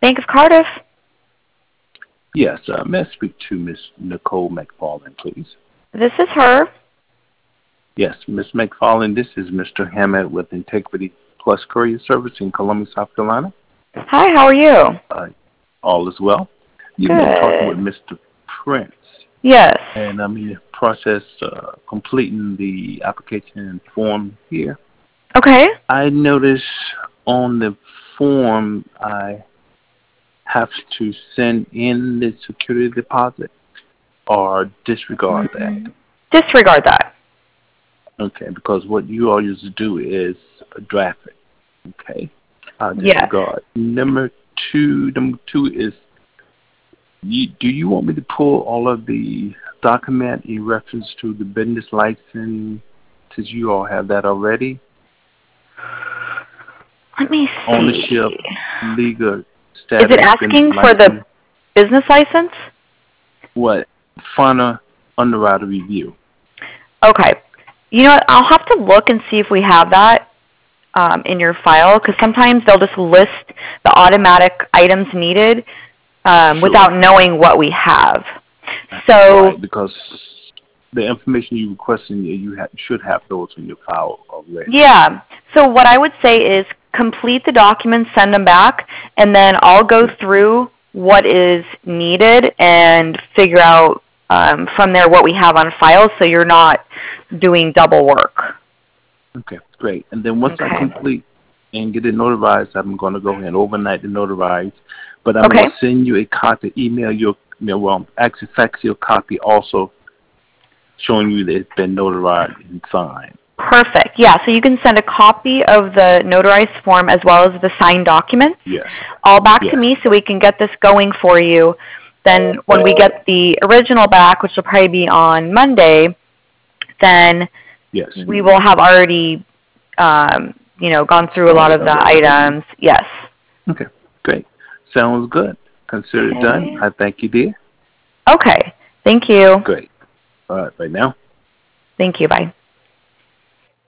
Bank of Cardiff. Yes, may I speak to Miss Nicole McFarland, please? This is her. Yes, Miss McFarland, this is Mr. Hammett with Integrity Plus Courier Service in Columbia, South Carolina. Hi, how are you? Uh, all is well. You've been talking with Good. Mr. Prince, Yes. and I'm in the process completing the application form here. Okay. I notice on the form I have to send in the security deposit or disregard that. Disregard that. Okay, because what you all used to do is draft it. Okay, Yes. disregard. Number two is, do you want me to pull all of the document in reference to the business license, since you all have that already? Let me Ownership, see. legal Is it status, business asking for the license, business license? what? Final underwriter review. Okay. You know what? I'll have to look and see if we have that in your file, because sometimes they'll just list the automatic items needed Sure. without knowing what we have. So, Right, because the information you requesting, should have those in your file already. yeah. So what I would say is complete the documents, send them back, and then I'll go Yes. through what is needed and figure out from there what we have on file, so you're not doing double work. Okay, great. And then once I Okay. complete and get it notarized, I'm going to go ahead and overnight the notarize. But I'm going Okay. to send you a copy, email you, well, actually fax you a copy also showing you that it's been notarized and signed. Perfect. Yeah, so you can send a copy of the notarized form as well as the signed documents Yes, all back to me yes, so we can get this going for you. Then when we get the original back, which will probably be on Monday, then yes. we will have already, gone through a lot Started of the already. items. Yes. Okay, great. Sounds good. Consider it done. Okay. I thank you, dear. Okay. Thank you. Great. All right, right now. Thank you. Bye.